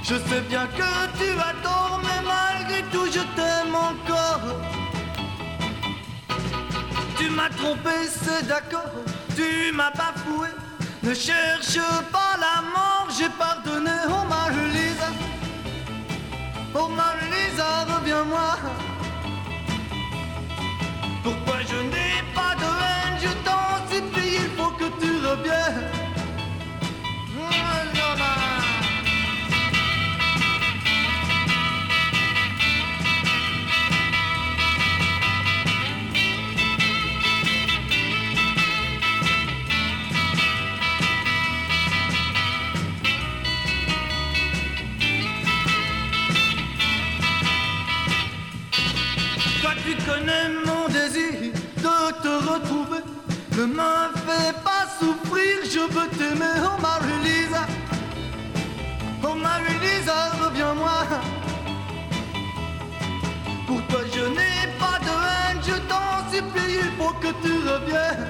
Je sais bien que tu as tort, mais malgré tout je t'aime encore. Tu m'as trompé, c'est d'accord, tu m'as bafoué. Ne cherche pas la mort, j'ai pardonné. Oh Marie-Lisa, oh Marie-Lisa, reviens-moi. Pourquoi je n'ai pas de haine, je t'en supplie, il faut que tu reviennes. Toi tu connais mon désir de te retrouver. Ne me fais pas souffrir, je veux t'aimer. Oh Marie-Lisa, oh Marie-Lisa, reviens-moi. Pour toi je n'ai pas de haine, je t'en supplie, il faut que tu reviennes.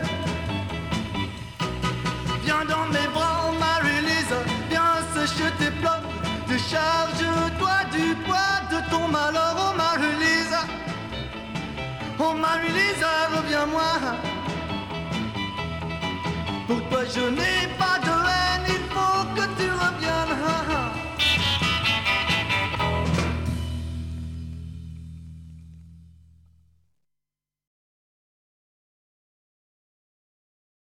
Viens dans mes bras, oh Marie-Lisa, viens sécher tes pleurs. Décharge-toi du poids de ton malheur, oh Marie-Lisa. Oh Marie-Lisa, reviens-moi. Pour toi je n'ai